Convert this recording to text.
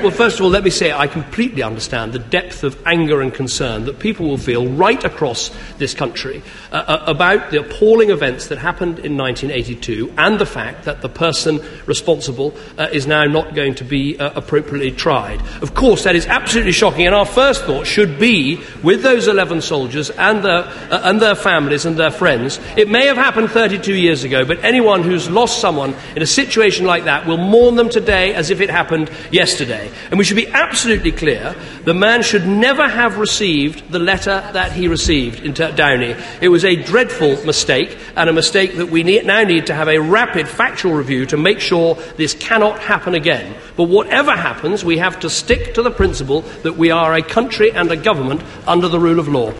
Well, first of all, let me say I completely understand the depth of anger and concern that people will feel right across this country about the appalling events that happened in 1982 and the fact that the person responsible is now not going to be appropriately tried. Of course, that is absolutely shocking, and our first thought should be with those 11 soldiers and their families and their friends. It may have happened 32 years ago, but anyone who's lost someone in a situation like that will mourn them today as if it happened yesterday. And we should be absolutely clear, the man should never have received the letter that he received in Downey. It was a dreadful mistake, and a mistake that we now need to have a rapid factual review to make sure this cannot happen again. But whatever happens, we have to stick to the principle that we are a country and a government under the rule of law.